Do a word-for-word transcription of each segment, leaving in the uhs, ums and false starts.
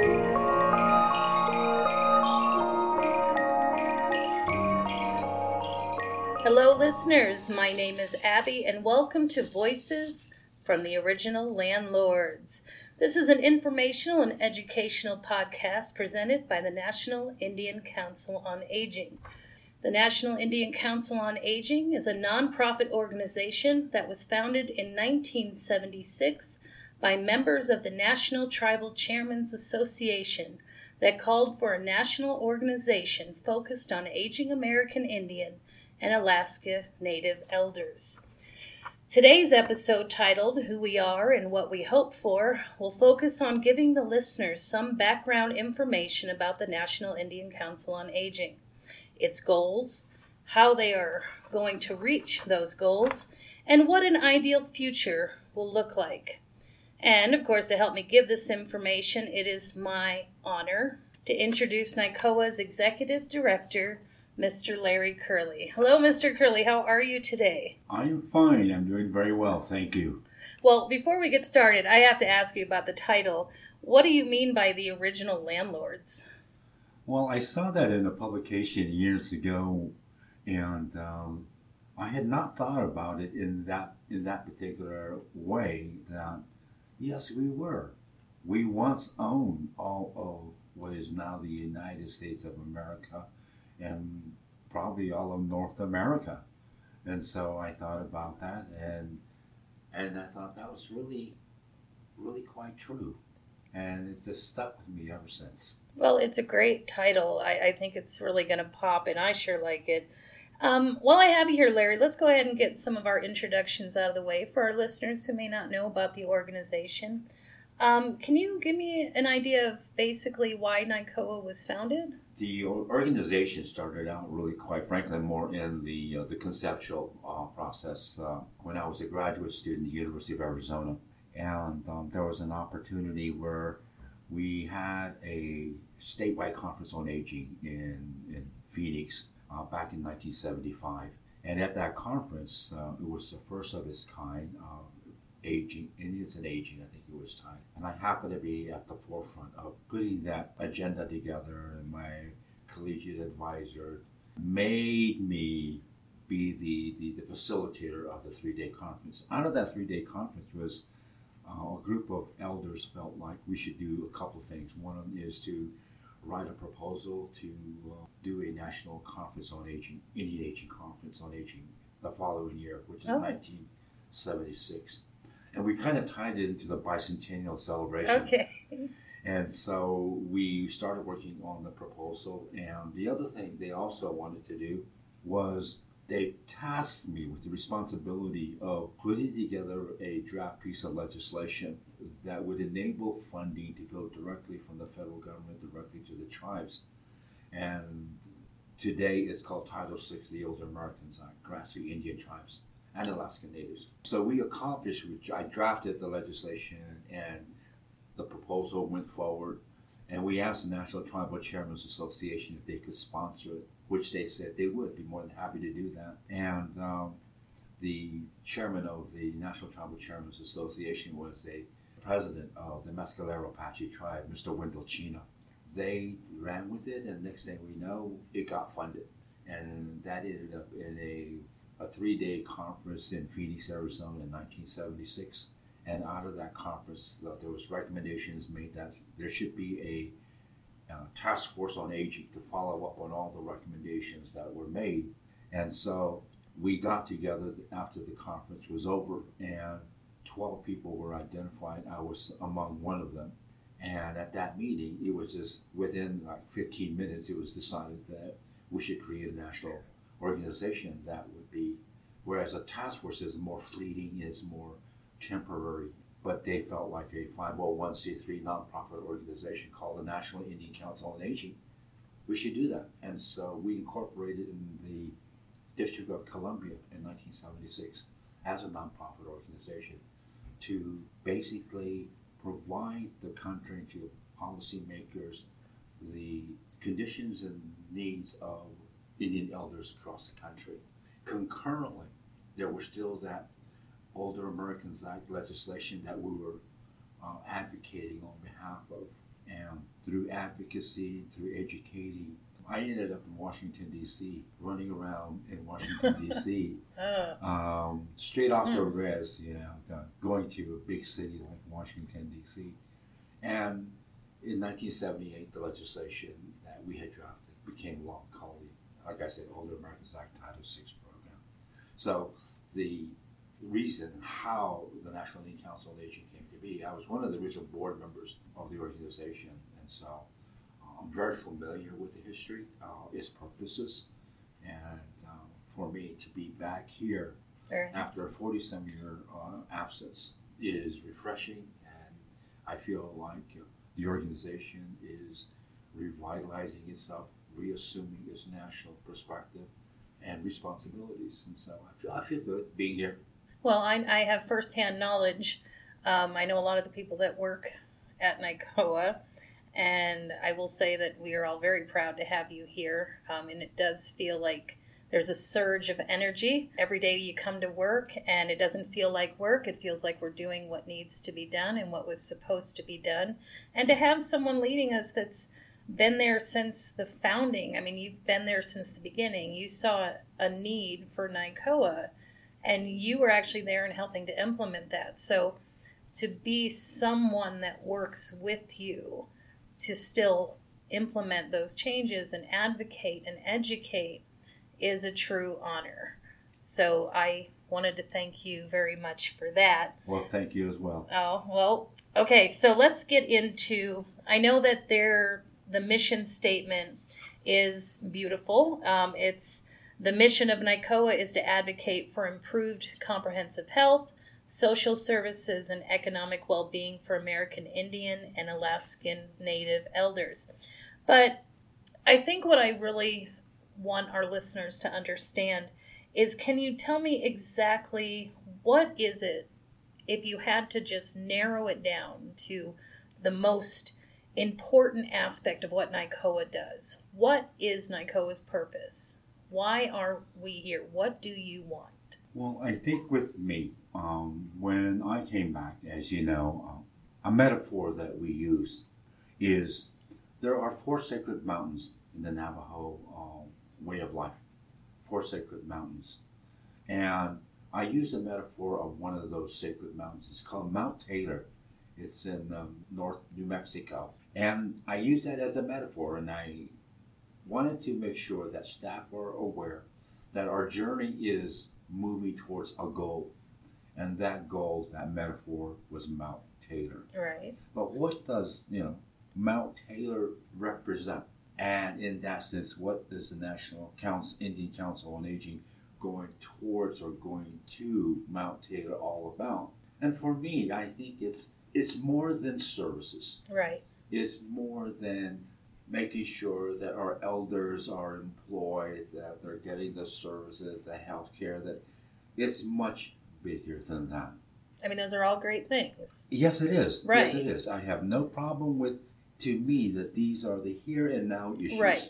Hello, listeners. My name is Abby, and welcome to Voices from the Original Landlords. This is an informational and educational podcast presented by the National Indian Council on Aging. The National Indian Council on Aging is a nonprofit organization that was founded in nineteen seventy-six by members of the National Tribal Chairmen's Association that called for a national organization focused on aging American Indian and Alaska Native elders. Today's episode, titled Who We Are and What We Hope For, will focus on giving the listeners some background information about the National Indian Council on Aging, its goals, how they are going to reach those goals, and what an ideal future will look like. And, of course, to help me give this information, it is my honor to introduce NICOA's Executive Director, Mister Larry Curley. Hello, Mister Curley. How are you today? I'm fine. I'm doing very well. Thank you. Well, before we get started, I have to ask you about the title. What do you mean by the Original Landlords? Well, I saw that in a publication years ago, and um, I had not thought about it in that in that particular way. That yes, we were. We once owned all of what is now the United States of America, and probably all of North America. And so I thought about that, and and I thought that was really, really quite true. And it's just stuck with me ever since. Well, it's a great title. I, I think it's really going to pop, and I sure like it. Um, while I have you here, Larry, let's go ahead and get some of our introductions out of the way for our listeners who may not know about the organization. Um, can you give me an idea of basically why NICOA was founded? The organization started out really, quite frankly, more in the uh, the conceptual uh, process uh, when I was a graduate student at the University of Arizona. And um, there was an opportunity where we had a statewide conference on aging in, in Phoenix uh, back in nineteen seventy-five. And at that conference, uh, it was the first of its kind, uh, aging, Indians and aging, I think it was time. And I happened to be at the forefront of putting that agenda together, and my collegiate advisor made me be the, the, the facilitator of the three-day conference. Out of that three-day conference was uh, a group of elders felt like we should do a couple of things. One is to write a proposal to uh, do a national conference on aging, Indian Aging Conference on Aging the following year, which is oh. nineteen seventy-six. And we kind of tied it into the bicentennial celebration. Okay. And so we started working on the proposal. And the other thing they also wanted to do was they tasked me with the responsibility of putting together a draft piece of legislation that would enable funding to go directly from the federal government directly to the tribes. And today it's called Title six, the Older Americans Act, grants to Indian tribes and Alaska Natives. So we accomplished, which I drafted the legislation, and the proposal went forward, and we asked the National Tribal Chairmen's Association if they could sponsor it, which they said they would be more than happy to do that. And um, the chairman of the National Tribal Chairmen's Association was a president of the Mescalero Apache tribe, Mister Wendell Chena. They ran with it, and next thing we know, it got funded. And that ended up in a a three-day conference in Phoenix, Arizona in nineteen seventy-six. And out of that conference, uh, there was recommendations made that there should be a uh, task force on aging to follow up on all the recommendations that were made. And so we got together after the conference was over, and twelve people were identified. I was among one of them. And at that meeting, it was just within like fifteen minutes, it was decided that we should create a national organization that would be, whereas a task force is more fleeting, is more temporary, but they felt like a five oh one c three nonprofit organization called the National Indian Council on Aging. We should do that. And so we incorporated in the District of Columbia in nineteen seventy-six as a nonprofit organization to basically provide the country to policymakers the conditions and needs of Indian elders across the country. Concurrently, there was still that Older Americans Act legislation that we were uh, advocating on behalf of And through advocacy, through educating, I ended up in Washington, D C, running around in Washington, D C, Oh. um, straight off the Hmm. res, you know, uh, going to a big city like Washington, D C. And in nineteen seventy-eight, the legislation that we had drafted became law, called the, like I said, Older Americans Act Title six program. So the reason how the National Indian Council on Aging came to be, I was one of the original board members of the organization, and so uh, I'm very familiar with the history, uh, its purposes, and uh, for me to be back here Right. after a forty-some year uh, absence is refreshing, and I feel like uh, the organization is revitalizing itself, reassuming its national perspective and responsibilities, and so I feel I feel good being here. Well, I, I have firsthand knowledge. Um, I know a lot of the people that work at NICOA, and I will say that we are all very proud to have you here. Um, and it does feel like there's a surge of energy. Every day you come to work, and it doesn't feel like work. It feels like we're doing what needs to be done and what was supposed to be done. And to have someone leading us that's been there since the founding. I mean, you've been there since the beginning. You saw a need for NICOA, and you were actually there and helping to implement that. So to be someone that works with you to still implement those changes and advocate and educate is a true honor. So I wanted to thank you very much for that. Well, thank you as well. Oh, well, okay, so let's get into, I know that there, the mission statement is beautiful. Um, it's the mission of NICOA is to advocate for improved comprehensive health, social services, and economic well-being for American Indian and Alaskan Native elders. But I think what I really want our listeners to understand is, can you tell me exactly what is it, if you had to just narrow it down to the most important aspect of what NICOA does? What is NICOA's purpose? Why are we here? What do you want? Well, I think with me, um, when I came back, as you know, um, a metaphor that we use is there are four sacred mountains in the Navajo um, way of life, four sacred mountains. And I use a metaphor of one of those sacred mountains. It's called Mount Taylor. It's in um, North New Mexico. And I use that as a metaphor, and I wanted to make sure that staff are aware that our journey is moving towards a goal. And that goal, that metaphor, was Mount Taylor. Right. But what does, you know, Mount Taylor represent? And in that sense, what is the National Council, Indian Council on Aging going towards or going to Mount Taylor all about? And for me, I think it's it's more than services. Right. It's more than making sure that our elders are employed, that they're getting the services, the health care, that it's much bigger than that. I mean, those are all great things. Yes, it is. Right. Yes, it is. I have no problem with, to me, that these are the here and now issues. Right.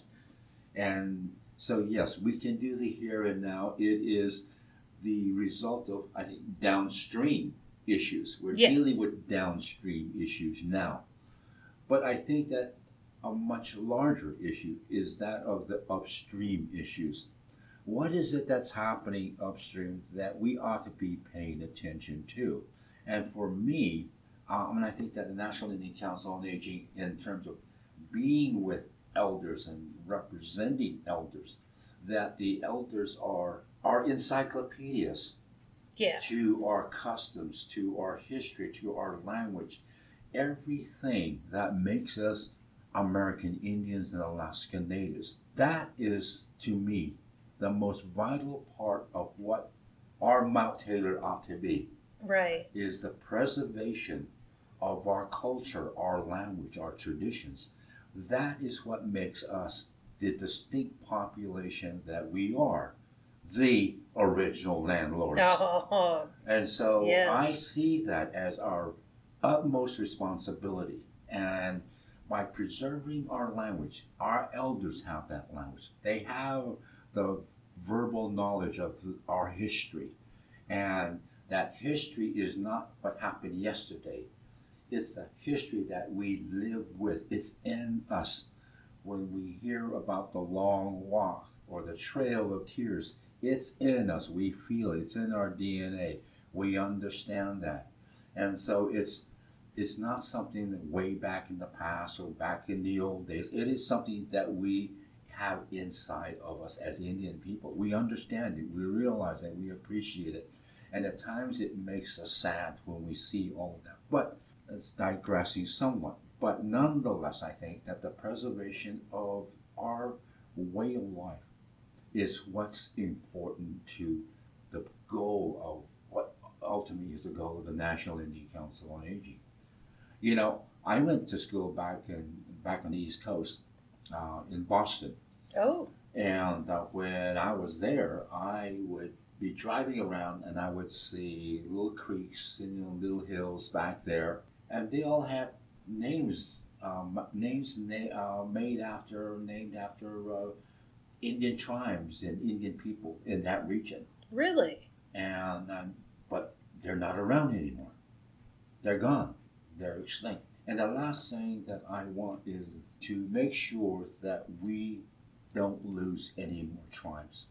And so, yes, we can do the here and now. It is the result of, I think, downstream issues. We're Yes. dealing with downstream issues now. But I think that a much larger issue is that of the upstream issues. What is it that's happening upstream that we ought to be paying attention to? And for me, um, and I think that the National Indian Council on Aging, in terms of being with elders and representing elders, that the elders are are encyclopedias Yeah. to our customs, to our history, to our language, everything that makes us American Indians and Alaska Natives. That is, to me, the most vital part of what our Mount Taylor ought to be, Right. is the preservation of our culture, our language, our traditions. That is what makes us the distinct population that we are, the original landlords. Oh, And so Yes. I see that as our utmost responsibility. And by preserving our language, our elders have that language. They have the verbal knowledge of our history. And that history is not what happened yesterday. it's a history that we live with. It's in us. When we hear about the long walk or the trail of tears, it's in us. We feel it. It's in our D N A. We understand that. And so it's it's not something that way back in the past or back in the old days. It is something that we have inside of us as Indian people. We understand it. We realize it. We appreciate it. And at times it makes us sad when we see all of that. But it's digressing somewhat. But nonetheless, I think that the preservation of our way of life is what's important to the goal of what ultimately is the goal of the National Indian Council on Aging. You know, I went to school back in back on the East Coast, uh, in Boston. Oh. And uh, when I was there, I would be driving around and I would see little creeks and, you know, little hills back there, and they all had names, um, names na- uh, made after, named after uh, Indian tribes and Indian people in that region. Really? And um, but they're not around anymore. They're gone. They're extinct. And the last thing that I want is to make sure that we don't lose any more tribes.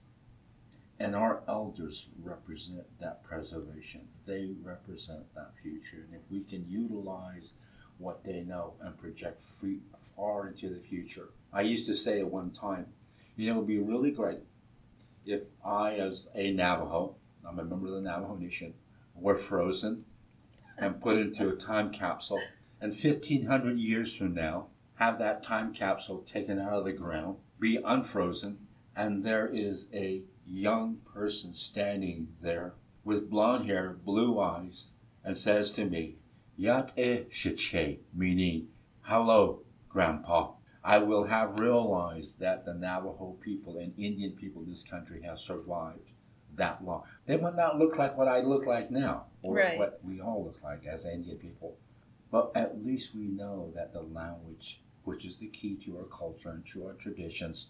And our elders represent that preservation. They represent that future. And if we can utilize what they know and project free, far into the future. I used to say at one time, you know, it would be really great if I, as a Navajo, I'm a member of the Navajo Nation, were frozen and put into a time capsule. And fifteen hundred years from now, have that time capsule taken out of the ground, be unfrozen, and there is a young person standing there with blonde hair, blue eyes, and says to me, Yat e shiche, meaning, hello, Grandpa. I will have realized that the Navajo people and Indian people in this country have survived that long. They would not look like what I look like now, or right. what we all look like as Indian people. But at least we know that the language, which is the key to our culture and to our traditions,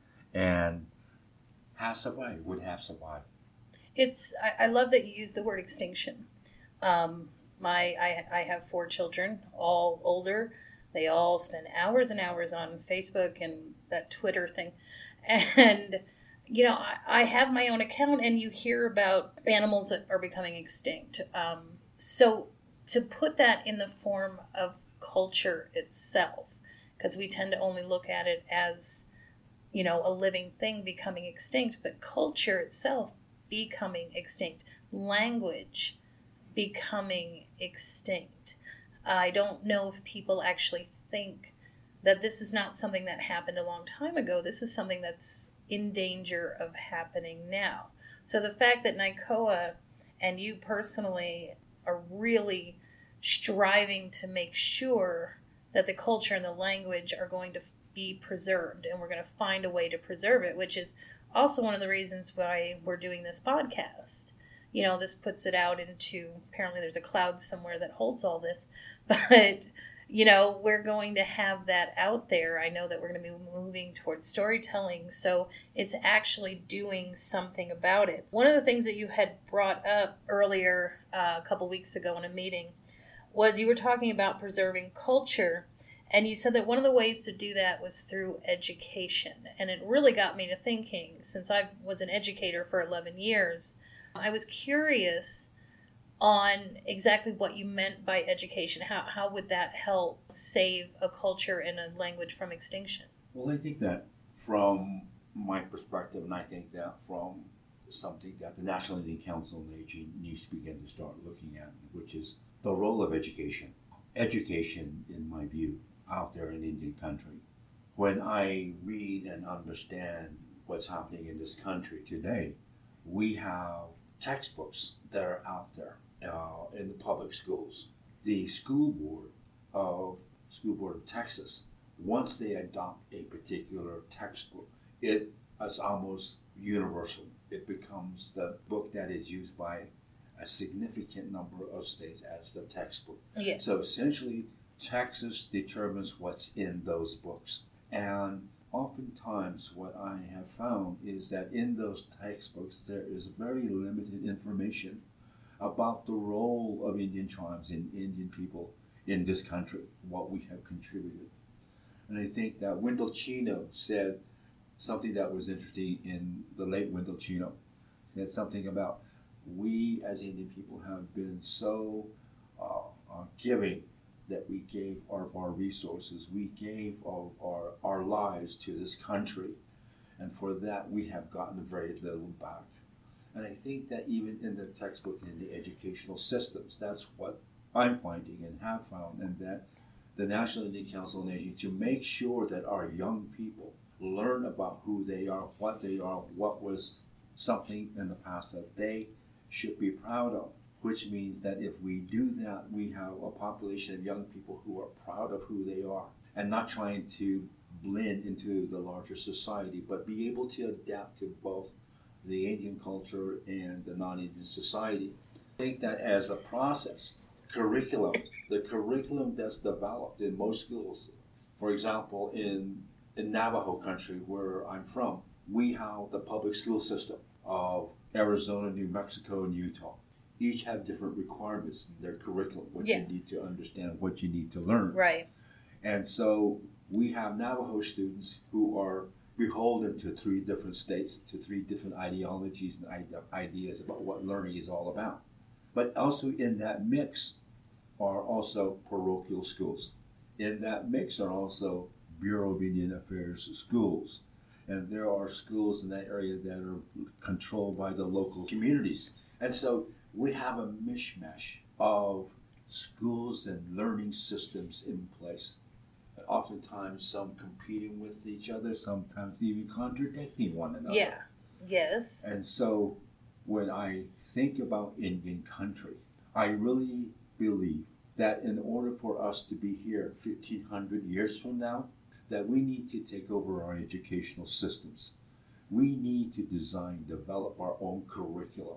and has survived, would have survived. It's, I, I love that you use the word extinction. Um, my, I, I have four children, all older. They all spend hours and hours on Facebook and that Twitter thing. And, you know, I, I have my own account, and you hear about animals that are becoming extinct. Um, so to put that in the form of culture itself, because we tend to only look at it as, you know, a living thing becoming extinct, but culture itself becoming extinct, language becoming extinct. I don't know if people actually think that this is not something that happened a long time ago. This is something that's in danger of happening now. So the fact that NAICOA and you personally are really striving to make sure that the culture and the language are going to be preserved, and we're going to find a way to preserve it, which is also one of the reasons why we're doing this podcast. You know, this puts it out into, apparently there's a cloud somewhere that holds all this, but, you know, we're going to have that out there. I know that we're going to be moving towards storytelling, so it's actually doing something about it. One of the things that you had brought up earlier, uh, a couple weeks ago in a meeting, was you were talking about preserving culture, and you said that one of the ways to do that was through education. And it really got me to thinking, since I was an educator for eleven years, I was curious on exactly what you meant by education. How how would that help save a culture and a language from extinction? Well, I think that from my perspective, and I think that from something that the National Indian Council on Aging needs to begin to start looking at, which is the role of education. Education, in my view, out there in Indian country. When I read and understand what's happening in this country today, we have textbooks that are out there uh, in the public schools. The school board of School Board of Texas, once they adopt a particular textbook, it is almost universal. It becomes the book that is used by a significant number of states as the textbook. Yes. So essentially, Texas determines what's in those books. And oftentimes what I have found is that in those textbooks there is very limited information about the role of Indian tribes and Indian people in this country, what we have contributed. And I think that Wendell Chino said something that was interesting in the late Wendell Chino. Said something about we as Indian people have been so uh, uh, giving that we gave of our resources, we gave of our, our lives to this country. And for that, we have gotten very little back. And I think that even in the textbook and in the educational systems, that's what I'm finding and have found, and that the National Indian Council on Aging, to make sure that our young people learn about who they are, what they are, what was something in the past that they should be proud of, which means that if we do that, we have a population of young people who are proud of who they are and not trying to blend into the larger society, but be able to adapt to both the Indian culture and the non-Indian society. I think that as a process, curriculum, the curriculum that's developed in most schools, for example, in, in Navajo country, where I'm from, we have the public school system of Arizona, New Mexico, and Utah. Each have different requirements in their curriculum, what yeah. you need to understand, what you need to learn. Right. And so we have Navajo students who are beholden to three different states, to three different ideologies and ideas about what learning is all about. But also in that mix are also parochial schools. In that mix are also Bureau of Indian Affairs schools. And there are schools in that area that are controlled by the local communities. And so we have a mishmash of schools and learning systems in place. Oftentimes some competing with each other, sometimes even contradicting one another. Yeah, yes. And so when I think about Indian country, I really believe that in order for us to be here fifteen hundred years from now, that we need to take over our educational systems. We need to design, develop our own curriculum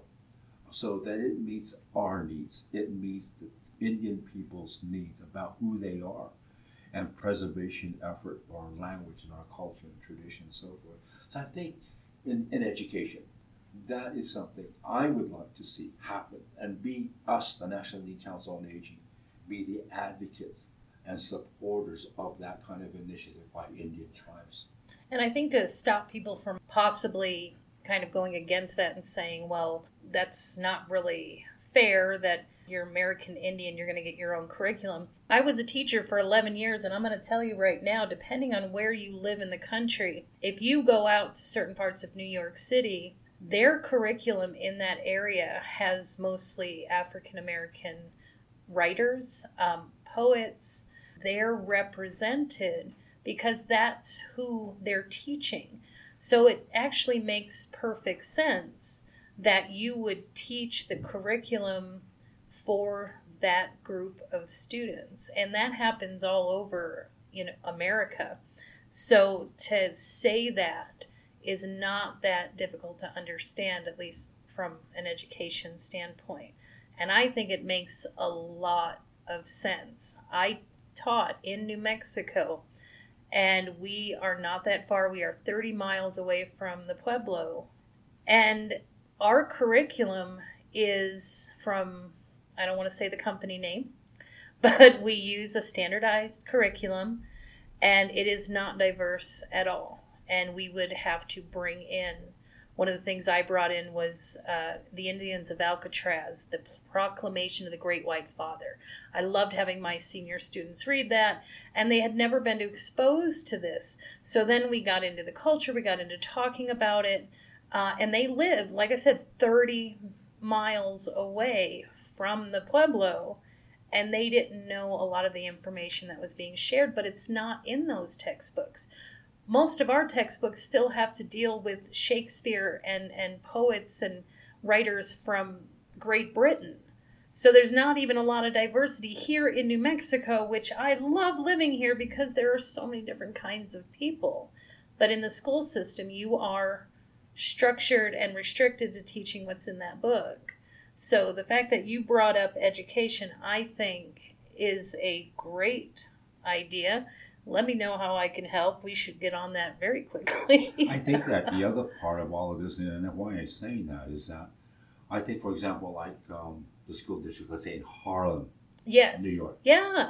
so that it meets our needs. It meets the Indian people's needs about who they are, and preservation effort, our language and our culture and tradition and so forth. So I think in, in education, that is something I would like to see happen, and be us, the National Indian Council on Aging, be the advocates and supporters of that kind of initiative by Indian tribes. And I think to stop people from possibly kind of going against that and saying, well, that's not really fair that you're American Indian, you're going to get your own curriculum. I was a teacher for eleven years, and I'm going to tell you right now, depending on where you live in the country, if you go out to certain parts of New York City, their curriculum in that area has mostly African American writers, um, poets. They're represented because that's who they're teaching. So it actually makes perfect sense that you would teach the curriculum for that group of students. And that happens all over, you know, America. So to say that is not that difficult to understand, at least from an education standpoint. And I think it makes a lot of sense. I taught in New Mexico, and we are not that far. We are thirty miles away from the Pueblo. And our curriculum is from, I don't want to say the company name, but we use a standardized curriculum, and it is not diverse at all. And we would have to bring in, one of the things I brought in was uh, the Indians of Alcatraz, the Proclamation of the Great White Father. I loved having my senior students read that, and they had never been exposed to this. So then we got into the culture, we got into talking about it, uh, and they live, like I said, thirty miles away from the Pueblo, and they didn't know a lot of the information that was being shared, but it's not in those textbooks. Most of our textbooks still have to deal with Shakespeare and, and poets and writers from Great Britain. So there's not even a lot of diversity here in New Mexico, which I love living here because there are so many different kinds of people. But in the school system, you are structured and restricted to teaching what's in that book. So the fact that you brought up education, I think, is a great idea. Let me know how I can help. We should get on that very quickly. I think that the other part of all of this, and why I'm saying that, is that I think, for example, like um, the school district, let's say in Harlem, yes. New York. Yeah.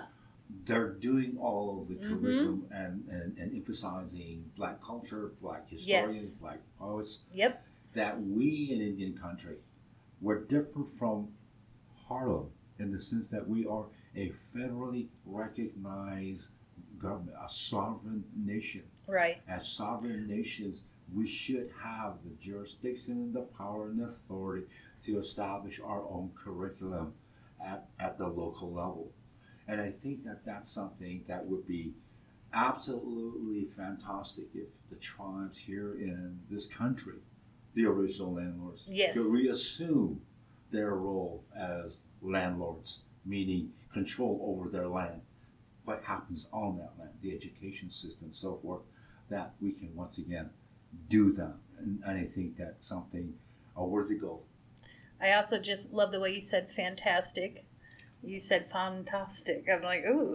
they're doing all of the Mm-hmm. curriculum and, and, and emphasizing black culture, black historians, Yes. black poets, Yep. that we in Indian country, we're different from Harlem in the sense that we are a federally recognized government, a sovereign nation. Right. As sovereign nations, we should have the jurisdiction and the power and authority to establish our own curriculum at, at the local level. And I think that that's something that would be absolutely fantastic if the tribes here in this country, the original landlords, Yes. could reassume their role as landlords, meaning control over their land, what happens on that land, the education system, so forth, that we can once again do that. And, and I think that's something, a worthy goal. I also just love the way you said fantastic. You said fantastic. I'm like, ooh.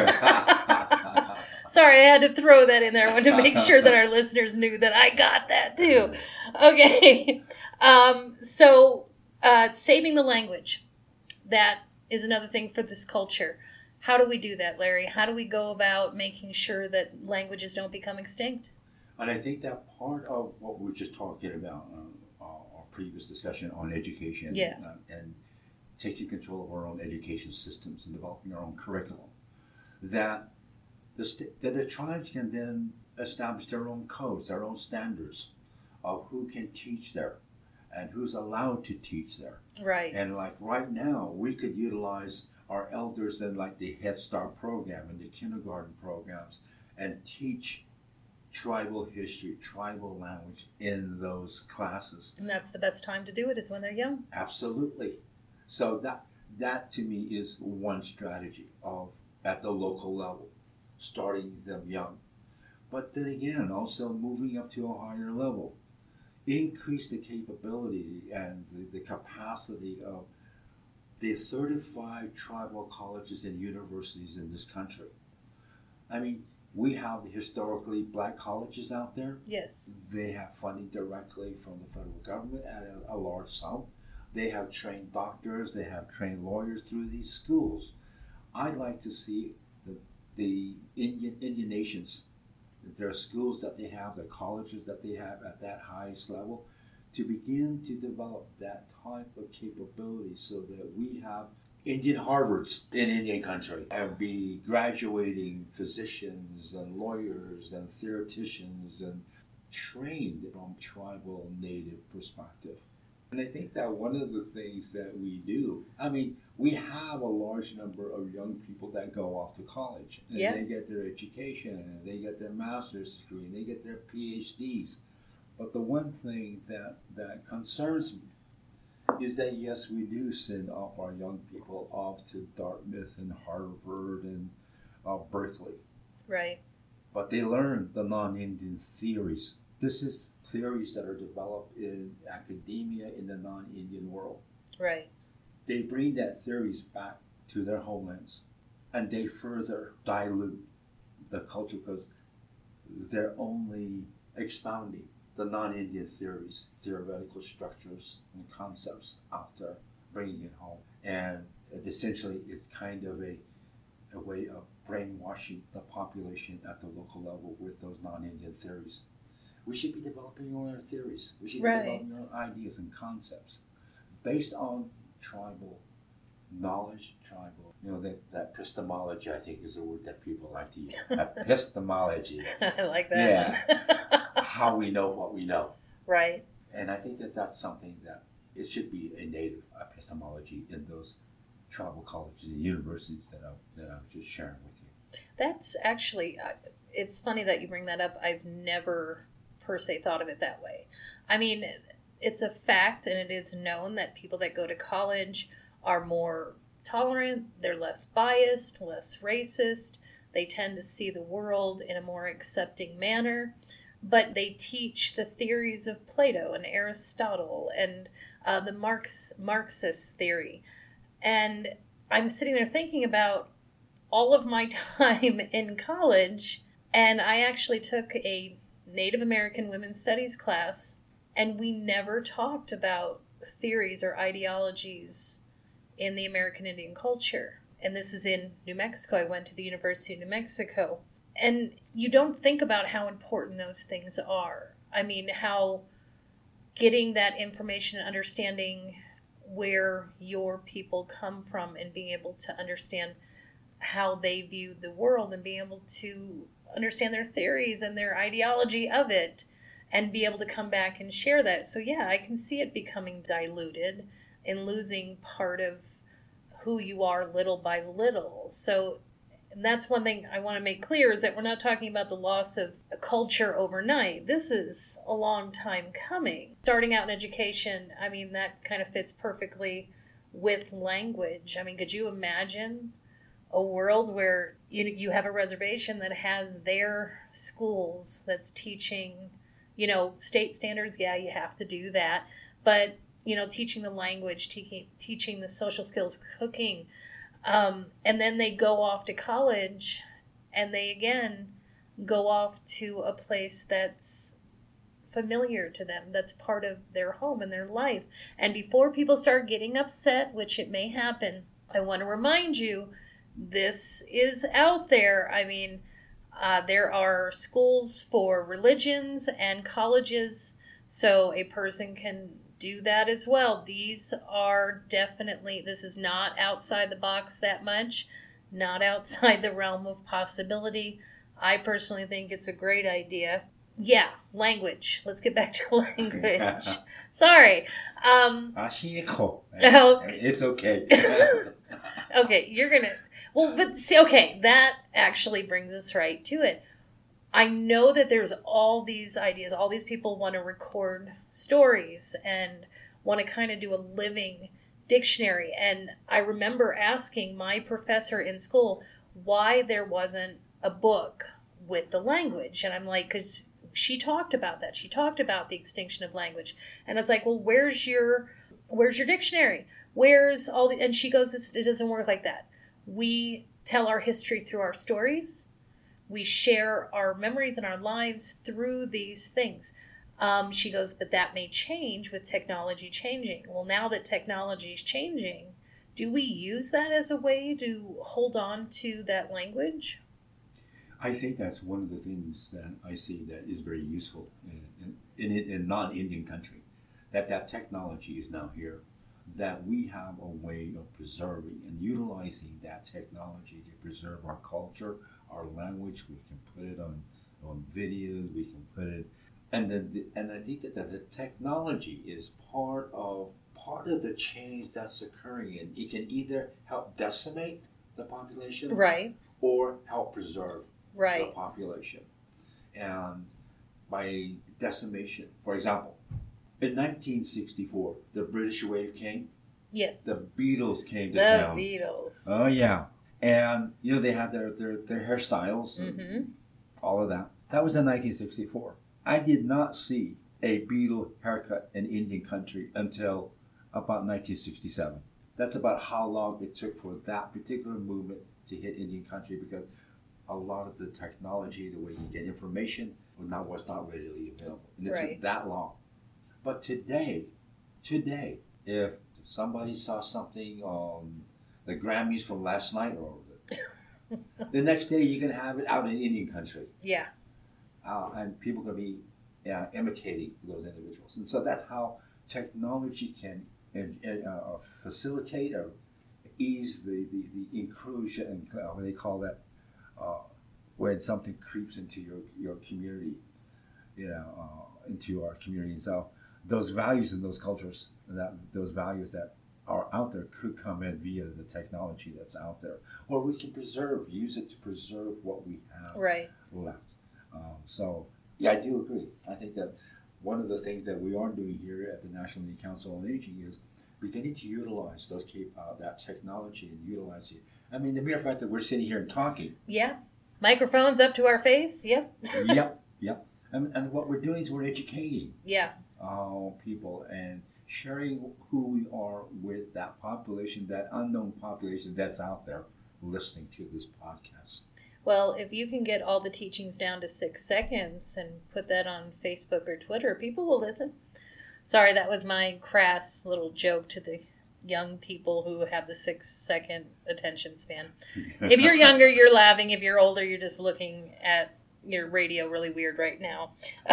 Sorry, I had to throw that in there. I wanted to make sure that our listeners knew that I got that too. Okay. Um, so, uh, saving the language. That is another thing for this culture. How do we do that, Larry? How do we go about making sure that languages don't become extinct? And I think that part of what we were just talking about, uh, our previous discussion on education, Yeah. uh, and taking control of our own education systems and developing our own curriculum, that the, st- that the tribes can then establish their own codes, their own standards of who can teach there and who's allowed to teach there. Right. And like right now, we could utilize our elders in like the Head Start program and the kindergarten programs and teach tribal history, tribal language in those classes. And that's the best time to do it, is when they're young. Absolutely. So that that to me is one strategy of at the local level, starting them young. But then again, also moving up to a higher level, increase the capability and the, the capacity of the thirty-five tribal colleges and universities in this country. I mean, we have the historically black colleges out there. Yes. They have funding directly from the federal government at a, a large sum. They have trained doctors, they have trained lawyers through these schools. I'd like to see the, the Indian, Indian nations, their schools that they have, the colleges that they have at that highest level, to begin to develop that type of capability so that we have Indian Harvards in Indian country and be graduating physicians and lawyers and theoreticians and trained from tribal native perspective. And I think that one of the things that we do, I mean, we have a large number of young people that go off to college and Yeah. they get their education and they get their master's degree and they get their P H Ds. But the one thing that, that concerns me is that, yes, we do send off our young people off to Dartmouth and Harvard and uh, Berkeley. Right. But they learn the non-Indian theories. This is theories that are developed in academia in the non-Indian world. Right. They bring that theories back to their homelands and they further dilute the culture because they're only expounding the non-Indian theories, theoretical structures and concepts out there, bringing it home. And essentially it's kind of a, a way of brainwashing the population at the local level with those non-Indian theories. We should be developing our own theories. We should be Right. developing our own ideas and concepts based on tribal knowledge, tribal, you know, that, that epistemology, I think, is a word that people like to use. Epistemology. I like that. Yeah. How we know what we know. Right. And I think that that's something that it should be a native epistemology in those tribal colleges and universities that I, that I was just sharing with you. That's actually, uh, it's funny that you bring that up. I've never per se thought of it that way. I mean, it's a fact and it is known that people that go to college are more tolerant, they're less biased, less racist, they tend to see the world in a more accepting manner, but they teach the theories of Plato and Aristotle and uh, the Marx Marxist theory. And I'm sitting there thinking about all of my time in college, and I actually took a Native American Women's Studies class, and we never talked about theories or ideologies in the American Indian culture. and this is in New Mexico. I went to the University of New Mexico. And you don't think about how important those things are. I mean, how getting that information and understanding where your people come from and being able to understand how they view the world and being able to understand their theories and their ideology of it and be able to come back and share that. So yeah, I can see it becoming diluted and losing part of who you are little by little. So and that's one thing I want to make clear is that we're not talking about the loss of a culture overnight. This is a long time coming. Starting out in education, I mean, that kind of fits perfectly with language. I mean, could you imagine a world where you you have a reservation that has their schools that's teaching, you know, state standards? Yeah, you have to do that. But, you know, teaching the language, teaching, teaching the social skills, cooking, Um, and then they go off to college and they again go off to a place that's familiar to them, that's part of their home and their life. And before people start getting upset, which it may happen, I want to remind you, this is out there. I mean, uh, there are schools for religions and colleges, so a person can do that as well. These are definitely, this is not outside the box that much, not outside the realm of possibility. I personally think it's a great idea. Yeah, language. Let's get back to language. Sorry. Um, it's okay. Okay, you're going to, well, but see, okay, that actually brings us right to it. I know that there's all these ideas, all these people want to record stories and want to kind of do a living dictionary. And I remember asking my professor in school why there wasn't a book with the language. And I'm like, because she talked about that. She talked about the extinction of language. And I was like, well, where's your, where's your dictionary? Where's all the, and she goes, it's, it doesn't work like that. We tell our history through our stories. We share our memories and our lives through these things. Um, she goes, but that may change with technology changing. Well, now that technology is changing, do we use that as a way to hold on to that language? I think that's one of the things that I see that is very useful in, in, in, in non-Indian country, that that technology is now here, that we have a way of preserving and utilizing that technology to preserve our culture, our language. We can put it on, on videos, we can put it, and the, and I think that, that the technology is part of part of the change that's occurring, and it can either help decimate the population, right, or help preserve right. the population. And by decimation, for example, in nineteen sixty-four, the British wave came. Yes. The Beatles came to the town. The Beatles. Oh, yeah. And, you know, they had their, their, their hairstyles and mm-hmm. all of that. That was in nineteen sixty-four. I did not see a Beatle haircut in Indian country until about nineteen sixty-seven. That's about how long it took for that particular movement to hit Indian country, because a lot of the technology, the way you get information, was not, was not readily available. And it right. took that long. But today, today, if somebody saw something on the Grammys from last night, or the, the next day you can have it out in Indian country. Yeah. Uh, and people can be uh, imitating those individuals. And so that's how technology can uh, uh, facilitate or ease the, the, the inclusion, and uh, what they call that, uh, when something creeps into your, your community, you know, uh, into our community. And so those values and those cultures, that those values that are out there could come in via the technology that's out there. Or we can preserve, use it to preserve what we have right. left. Um, so, yeah, I do agree. I think that one of the things that we are doing here at the National Indian Council on Aging is beginning to utilize those uh, that technology and utilize it. I mean, the mere fact that we're sitting here and talking. Yeah. Microphones up to our face. Yep. yep. Yep. And, and what we're doing is we're educating. Yeah. Uh, people and sharing who we are with that population, that unknown population that's out there listening to this podcast. Well, if you can get all the teachings down to six seconds and put that on Facebook or Twitter, people will listen. Sorry, that was my crass little joke to the young people who have the six second attention span. If you're younger, you're laughing. If you're older, you're just looking at your radio really weird right now.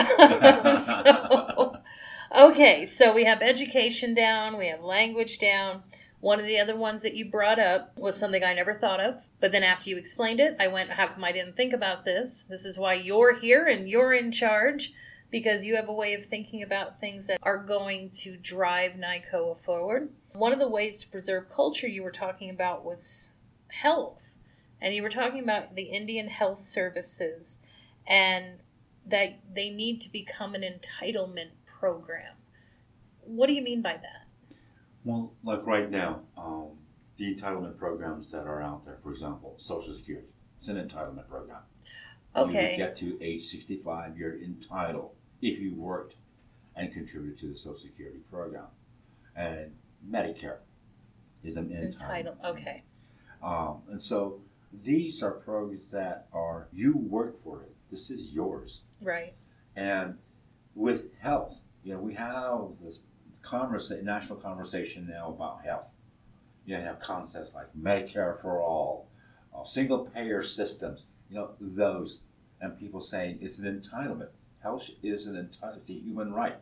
so, okay, so we have education down, we have language down. One of the other ones that you brought up was something I never thought of, but then after you explained it, I went, how come I didn't think about this? This is why you're here and you're in charge, because you have a way of thinking about things that are going to drive NYCOA forward. One of the ways to preserve culture you were talking about was health, and you were talking about the Indian Health Services and that they need to become an entitlement program. What do you mean by that? Well, like right now, um, the entitlement programs that are out there, for example, Social Security, it's an entitlement program. Okay. You get to age sixty-five, you're entitled if you worked and contributed to the Social Security program. And Medicare is an entitlement. Entitled, okay. Um, and so these are programs that are, you work for it. This is yours. Right. And with health, you know, we have this conversation, national conversation now about health. You know, you have concepts like Medicare for all, uh, single payer systems, you know, those, and people saying it's an entitlement. Health is an entitlement, it's a human right.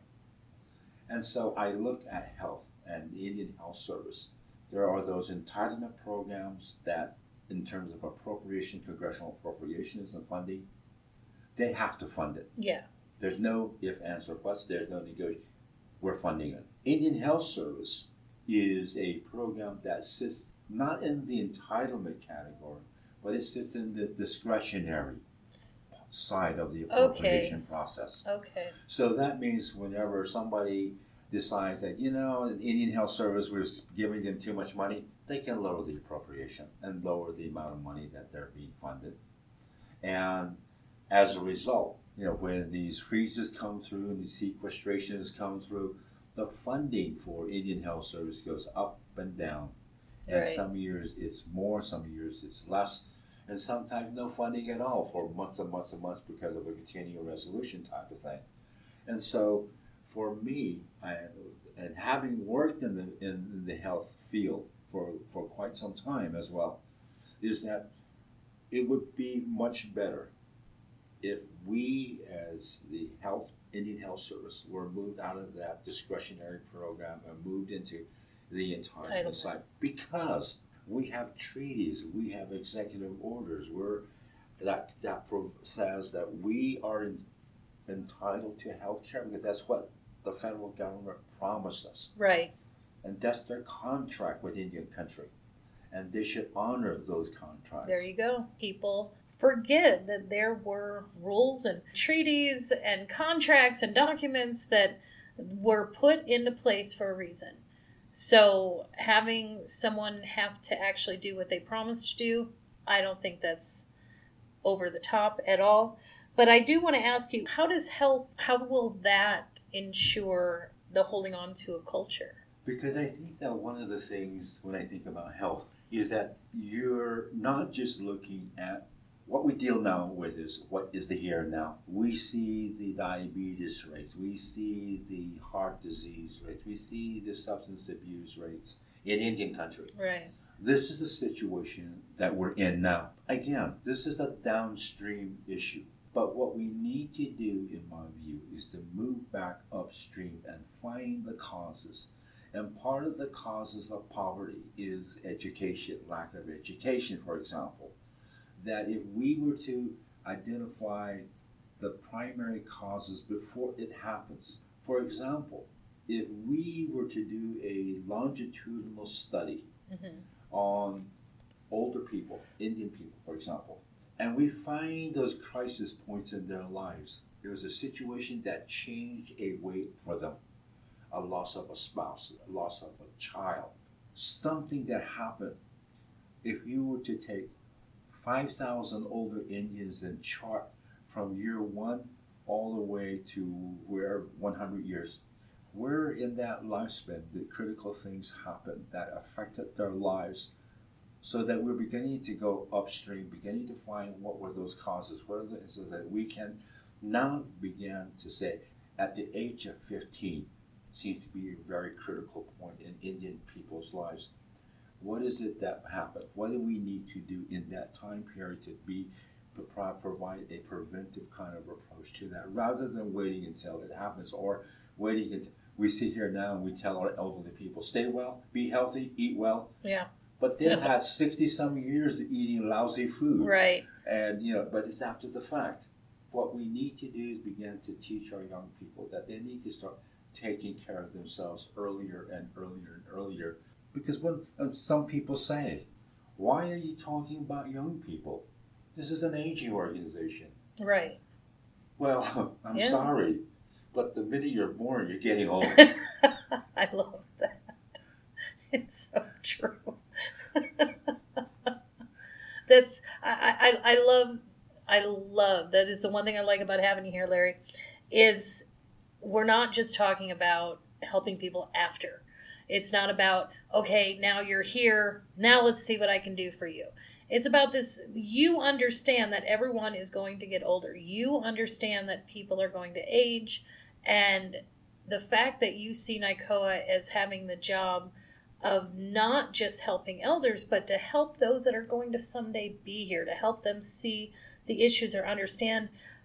And so I look at health and the Indian Health Service. There are those entitlement programs that, in terms of appropriation, congressional appropriations and funding, they have to fund it. Yeah. There's no if, ands, or buts. There's no negotiation. We're funding it. Indian Health Service is a program that sits not in the entitlement category, but it sits in the discretionary side of the appropriation okay. process. Okay. So that means whenever somebody decides that, you know, Indian Health Service, we're giving them too much money, they can lower the appropriation and lower the amount of money that they're being funded. And as a result, you know, when these freezes come through and these sequestrations come through, the funding for Indian Health Service goes up and down. And right. some years it's more, some years it's less, and sometimes no funding at all for months and months and months because of a continuing resolution type of thing. And so for me, I, and having worked in the in the health field for, for quite some time as well, is that it would be much better if we, as the health Indian Health Service, were moved out of that discretionary program and moved into the entitlement side, because we have treaties, we have executive orders, we're that that says that we are in, entitled to health care because that's what the federal government promised us. Right. And that's their contract with Indian country, and they should honor those contracts. There you go. People forget that there were rules and treaties and contracts and documents that were put into place for a reason. So having someone have to actually do what they promised to do, I don't think that's over the top at all. But I do want to ask you, how does health, how will that ensure the holding on to a culture? Because I think that one of the things when I think about health is that you're not just looking at what we deal now with is what is the here and now. We see the diabetes rates, we see the heart disease rates, we see the substance abuse rates in Indian country. Right. This is the situation that we're in now. Again, this is a downstream issue. But what we need to do, in my view, is to move back upstream and find the causes. And part of the causes of poverty is education, lack of education, for example. That if we were to identify the primary causes before it happens, for example, if we were to do a longitudinal study mm-hmm. on older people, Indian people, for example, and we find those crisis points in their lives, there was a situation that changed a way for them, a loss of a spouse, a loss of a child, something that happened. If you were to take five thousand older Indians and chart from year one all the way to where one hundred years, where in that lifespan the critical things happened that affected their lives, so that we're beginning to go upstream, beginning to find what were those causes, what are the instances that we can now begin to say, at the age of fifteen, seems to be a very critical point in Indian people's lives. What is it that happened? What do we need to do in that time period to be provide a preventive kind of approach to that, rather than waiting until it happens, or waiting until we sit here now and we tell our elderly people, stay well, be healthy, eat well. Yeah. But they've had sixty some years of eating lousy food. Right. And, you know, but it's after the fact. What we need to do is begin to teach our young people that they need to start taking care of themselves earlier and earlier and earlier. Because when um, some people say, why are you talking about young people? This is an aging organization. Right. Well, I'm yeah. sorry, but the minute you're born, you're getting old. I love that. It's so true. That's I, I I love I love that is the one thing I like about having you here, Larry, is we're not just talking about helping people after. It's not about, okay, now you're here, now let's see what I can do for you. It's about this, you understand that everyone is going to get older. You understand that people are going to age, and the fact that you see NICOA as having the job of not just helping elders, but to help those that are going to someday be here, to help them see the issues or understand.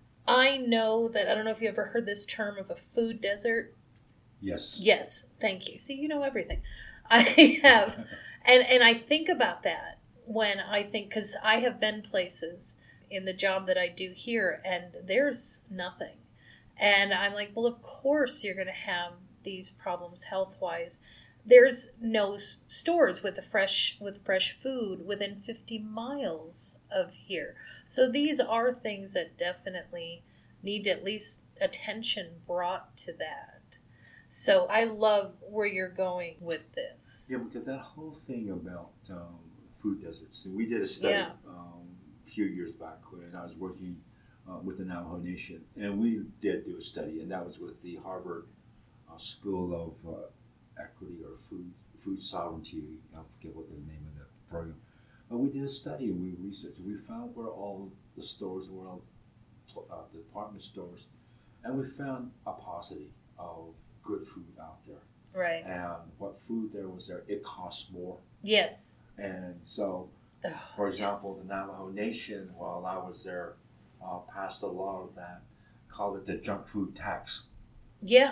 I know that, I don't know if you ever heard this term of a food desert. Yes. Yes, thank you. See, you know everything. I have, and, and I think about that when I think, because I have been places in the job that I do here, and there's nothing. And I'm like, well, of course you're going to have these problems health-wise. There's no s- stores with the fresh with fresh food within fifty miles of here. So these are things that definitely need at least attention brought to that. So I love where you're going with this. Yeah, because that whole thing about um, food deserts, we did a study Yeah. um, a few years back when I was working uh, with the Navajo Nation, and we did do a study, and that was with the Harvard uh, School of uh, Equity or Food Food Sovereignty. I forget what the name of the program. But we did a study and we researched. We found where all the stores were, all uh, department stores, and we found a paucity of good food out there. Right. And what food there was there, it cost more. Yes. And so, oh, for example, yes. the Navajo Nation, while I was there, uh, passed a law that called it the junk food tax. Yeah.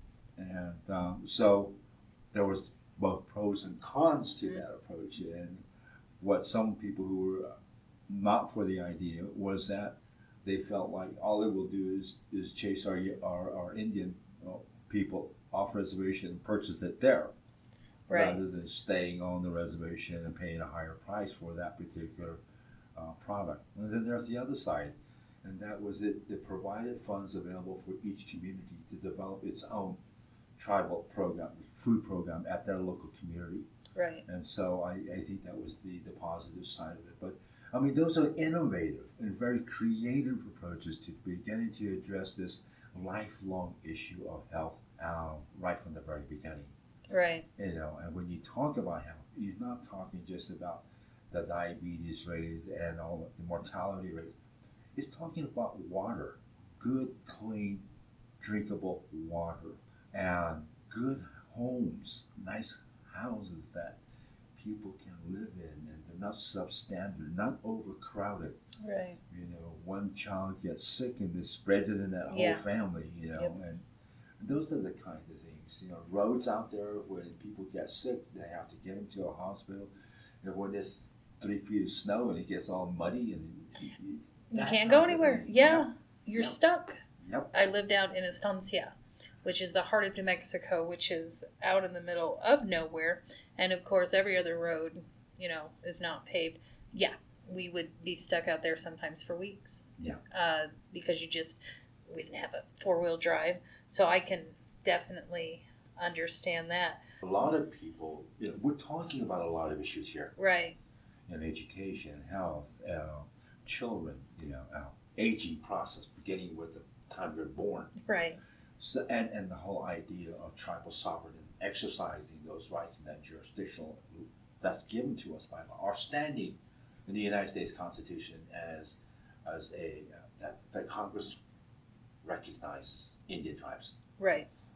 And um, so there was both pros and cons to mm-hmm. that approach. And what some people who were not for the idea was that they felt like all it will do is, is chase our, our, our Indian uh, people off reservation and purchase it there, right. rather than staying on the reservation and paying a higher price for that particular uh, product. And then there's the other side, and that was it. It provided funds available for each community to develop its own tribal program, food program at their local community. Right. And so I, I think that was the, the positive side of it. But I mean, those are innovative and very creative approaches to beginning to address this lifelong issue of health um, right from the very beginning. Right. You know, and when you talk about health, you're not talking just about the diabetes rate and all of the mortality rates. It's talking about water, good, clean, drinkable water, and good homes, nice houses that people can live in, and enough substandard, not overcrowded. Right. You know, one child gets sick and it spreads it in that whole yeah. family, you know, yep. and those are the kind of things, you know, roads out there when people get sick, they have to get them to a hospital. And when there's three feet of snow and it gets all muddy and you, you, you can't go anywhere. Yeah. Yep. You're yep. stuck. Yep. I lived out in Estancia, which is the heart of New Mexico, which is out in the middle of nowhere. And of course, every other road, you know, is not paved. Yeah. We would be stuck out there sometimes for weeks. Yeah. Uh, because you just, we didn't have a four-wheel drive. So I can definitely understand that. A lot of people, you know, we're talking about a lot of issues here. Right. In education, health, uh, children, you know, uh, aging process, beginning with the time you're born. Right. So, and, and the whole idea of tribal sovereignty, exercising those rights in that jurisdictional, that's given to us by law. Our standing in the United States Constitution as as a uh, that, that Congress recognizes Indian tribes. Right.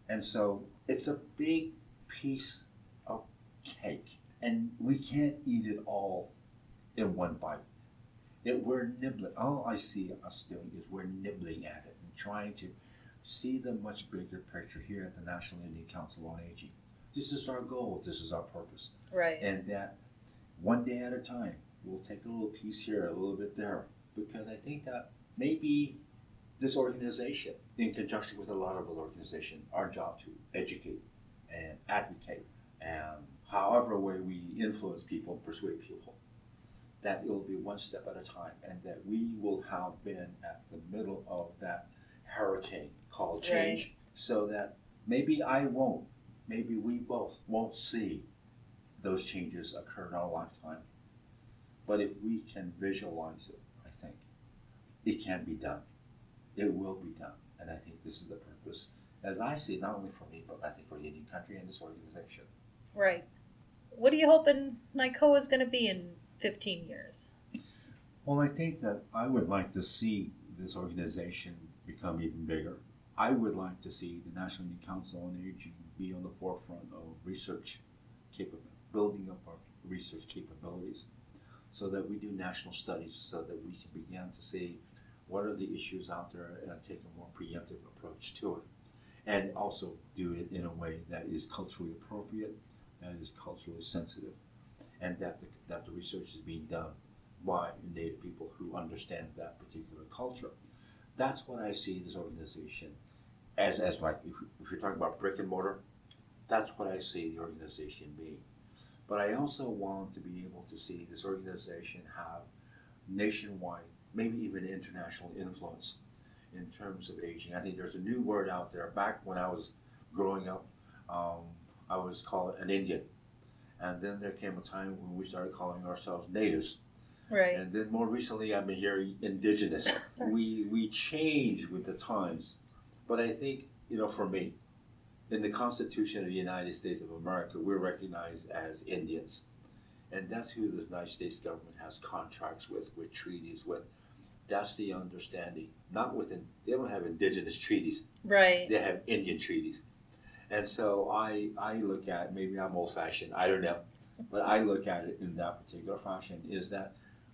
And so it's a big piece of cake. And we can't eat it all in one bite. It, we're nibbling. All I see us doing is we're nibbling at it and trying to see the much bigger picture here at the National Indian Council on Aging. This is our goal. This is our purpose. Right. And that one day at a time, we'll take a little piece here, a little bit there. Because I think that maybe this organization, in conjunction with a lot of other organizations, our job to educate and advocate and however way we influence people, persuade people, that it will be one step at a time, and that we will have been at the middle of that hurricane called change, right. So that maybe I won't, maybe we both won't see those changes occur in our lifetime. But if we can visualize it, I think it can be done. It will be done. And I think this is the purpose, as I see, not only for me, but I think for the Indian country and this organization. Right. What are you hoping NICOA is going to be in fifteen years? Well, I think that I would like to see this organization become even bigger. I would like to see the National Indian Council on Aging be on the forefront of research capability, building up our research capabilities so that we do national studies, so that we can begin to see what are the issues out there and take a more preemptive approach to it. And also do it in a way that is culturally appropriate, that is culturally sensitive, and that the, that the research is being done by Native people who understand that particular culture. That's what I see this organization as, as like, if, if you're talking about brick and mortar, that's what I see the organization being. But I also want to be able to see this organization have nationwide, maybe even international influence in terms of aging. I think there's a new word out there. Back when I was growing up, um, I was called an Indian. And then there came a time when we started calling ourselves natives. Right. And then more recently, I've been hearing indigenous. we we change with the times. But I think, you know, for me, in the Constitution of the United States of America, we're recognized as Indians. And that's who the United States government has contracts with, with treaties with. That's the understanding. Not within, they don't have indigenous treaties. Right. They have Indian treaties. And so I I look at, maybe I'm old fashioned, I don't know, but I look at it in that particular fashion, is that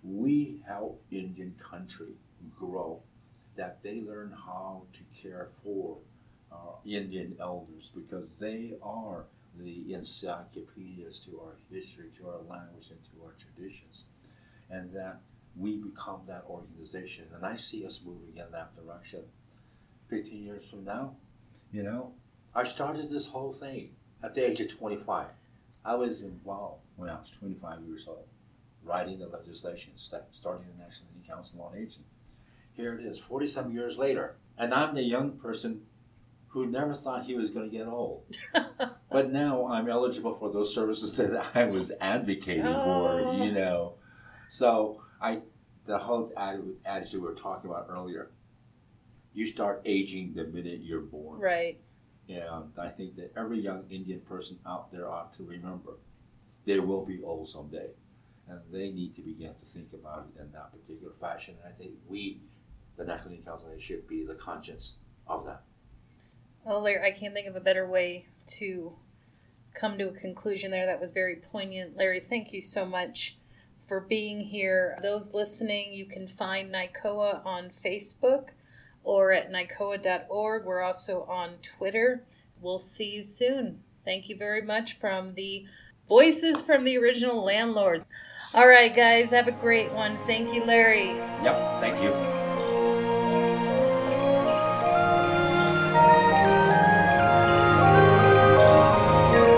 we help Indian country grow, that they learn how to care for uh, Indian elders, because they are the encyclopedias to our history, to our language, and to our traditions. And that we become that organization. And I see us moving in that direction. fifteen years from now, you know, I started this whole thing at the age of twenty-five. I was involved when I was twenty-five years old, writing the legislation, starting the National Indian Council on Aging. Here it is, forty-some years later, and I'm the young person who never thought he was going to get old. But now I'm eligible for those services that I was advocating oh. for, you know. So I, the whole attitude we were talking about earlier, you start aging the minute you're born. Right. And I think that every young Indian person out there ought to remember they will be old someday. And they need to begin to think about it in that particular fashion. And I think we, the National Indian Council, should be the conscience of that. Well, Larry, I can't think of a better way to come to a conclusion there. That was very poignant. Larry, thank you so much for being here. Those listening, you can find NICOA on Facebook or at nicoa dot org. We're also on Twitter. We'll see you soon. Thank you very much from the Voices from the Original Landlords. All right, guys, have a great one. Thank you, Larry. Yep, thank you.